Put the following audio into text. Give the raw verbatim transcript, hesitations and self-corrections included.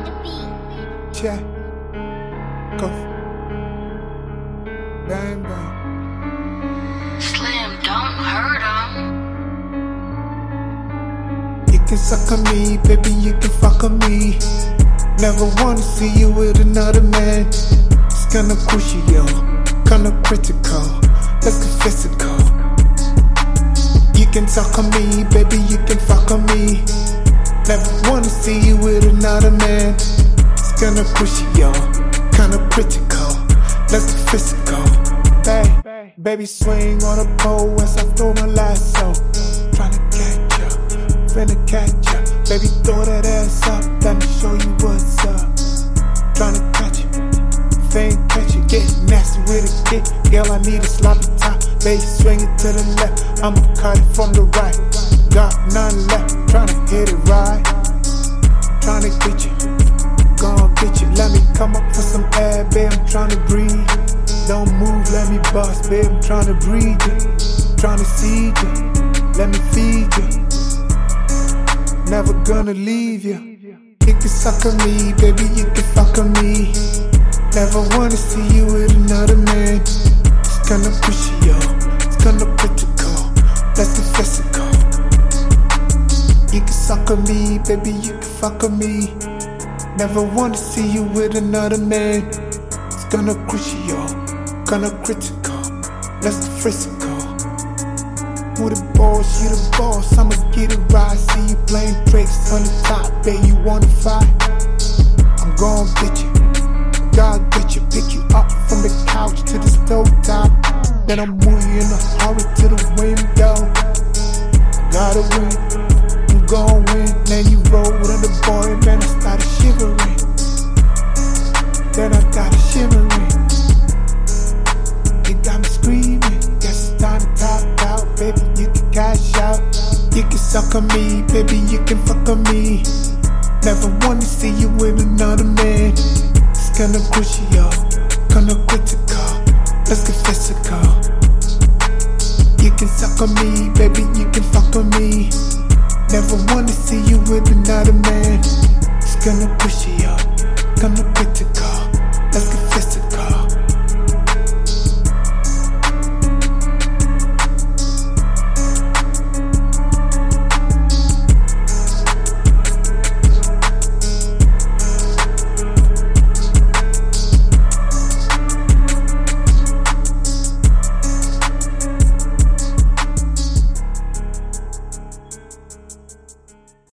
Check. Go. Bang, bang. Slim, don't hurt him. You can suck on me, baby, you can fuck on me. Never wanna see you with another man. It's kinda crucial, kinda critical. Let's get physical. You can talk on me, baby, you can fuck on me. Never wanna see you with another man. It's kinda crucial, kinda critical. Let's get physical. Hey, baby, swing on a pole as I throw my lasso. Tryna catch ya, finna catch ya. Baby, throw that ass up, let me show you what's up. Tryna catch ya, if ain't catch ya, get nasty with a kick. Girl, I need a sloppy top. Baby, swing it to the left, I'ma cut it from the right. Got none left, tryna hit it right. Tryna get you, gon' get you. Let me come up for some air, babe, I'm tryna breathe. Don't move, let me bust, babe, I'm tryna breathe you. Tryna seed you, let me feed you. Never gonna leave you. You can suck on me, baby, you can fuck on me. Never wanna see you with another man. It's kinda pushy, yo, it's kinda critical. Let's get physical. You can suck on me, baby, you can fuck on me. Never wanna see you with another man. It's kinda crucial, kinda critical. Let's get physical. Who the boss, you the boss, I'ma get it right. See you playing tricks on the top, babe, you wanna fight? I'm gon' get you, God get you. Pick you up from the couch to the stove top. Then I'm moving in a hurry to the window. Gotta win, I'm gon' win. Then you roll with the boy, man, I started shivering. Then I started shimmering. It got me screaming. Guess it's time to top out, baby, you can cash out. You can suck on me, baby, you can fuck on me. Never wanna see you with another man. It's kinda crucial, kinda critical. Let's get physical. You can suck on me, baby, you can fuck on me. Never wanna see you with another man. It's kinda crucial, kinda critical.